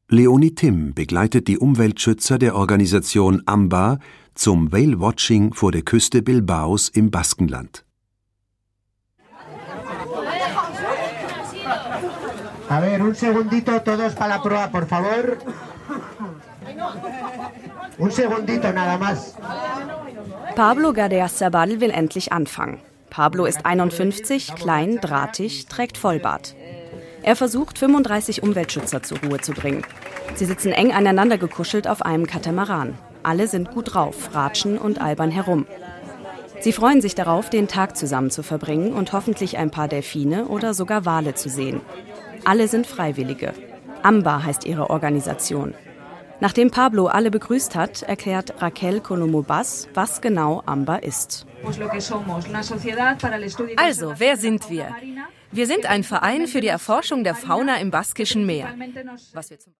Leonie Timm begleitet die Umweltschützer der Organisation AMBA zum Whale-Watching vor der Küste Bilbaos im Baskenland. A ver, un segundito todos para la proa, por favor. Un segundito nada más. Pablo Gardeazabal will endlich anfangen. Pablo ist 51, klein, drahtig, trägt Vollbart. Er versucht, 35 Umweltschützer zur Ruhe zu bringen. Sie sitzen eng aneinander gekuschelt auf einem Katamaran. Alle sind gut drauf, ratschen und albern herum. Sie freuen sich darauf, den Tag zusammen zu verbringen und hoffentlich ein paar Delfine oder sogar Wale zu sehen. Alle sind Freiwillige. AMBA heißt ihre Organisation. Nachdem Pablo alle begrüßt hat, erklärt Raquel Colombo-Bas, was genau AMBA ist. Also, wer sind wir? Wir sind ein Verein für die Erforschung der Fauna im Baskischen Meer.